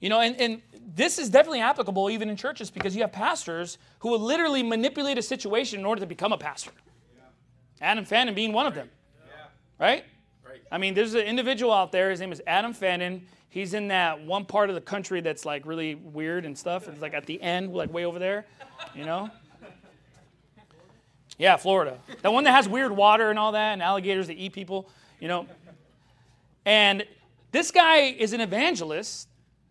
And this is definitely applicable even in churches because you have pastors who will literally manipulate a situation in order to become a pastor. Adam Fannin being one of them. Right? I mean, there's an individual out there. His name is Adam Fannin. He's in that one part of the country that's like really weird and stuff. It's like at the end, like way over there, Yeah, Florida. The one that has weird water and all that and alligators that eat people, And this guy is an evangelist.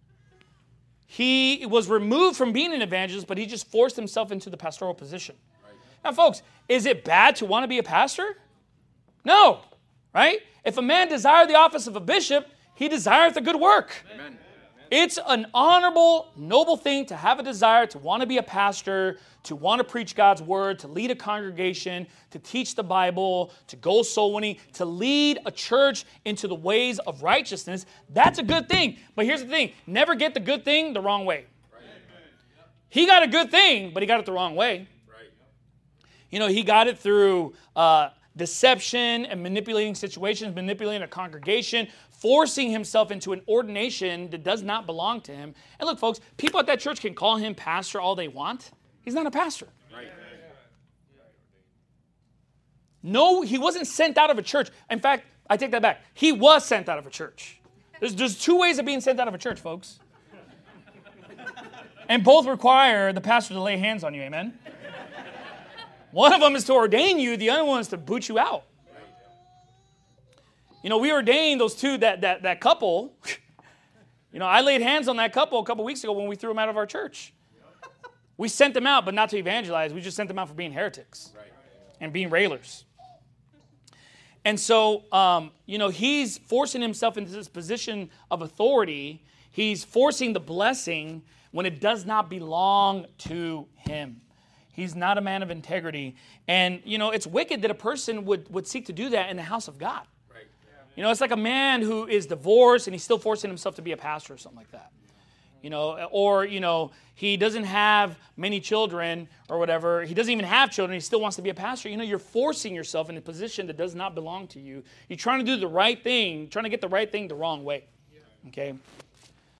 He was removed from being an evangelist, but he just forced himself into the pastoral position. Right. Now, folks, is it bad to want to be a pastor? No, right? If a man desire the office of a bishop, he desireth a good work. Amen. It's an honorable, noble thing to have a desire to want to be a pastor, to want to preach God's word, to lead a congregation, to teach the Bible, to go soul winning, to lead a church into the ways of righteousness. That's a good thing. But here's the thing. Never get the good thing the wrong way. He got a good thing, but he got it the wrong way. He got it through deception and manipulating situations, manipulating a congregation, forcing himself into an ordination that does not belong to him. And look, folks, people at that church can call him pastor all they want. He's not a pastor. Right. No, he wasn't sent out of a church. In fact, I take that back. He was sent out of a church. There's two ways of being sent out of a church, folks. And both require the pastor to lay hands on you, amen? One of them is to ordain you. The other one is to boot you out. We ordained those two, that couple. I laid hands on that couple a couple weeks ago when we threw them out of our church. We sent them out, but not to evangelize. We just sent them out for being heretics and being railers. And so, he's forcing himself into this position of authority. He's forcing the blessing when it does not belong to him. He's not a man of integrity. And, it's wicked that a person would seek to do that in the house of God. It's like a man who is divorced and he's still forcing himself to be a pastor or something like that. Or he doesn't have many children or whatever. He doesn't even have children. He still wants to be a pastor. You're forcing yourself in a position that does not belong to you. You're trying to do the right thing, trying to get the right thing the wrong way. Okay?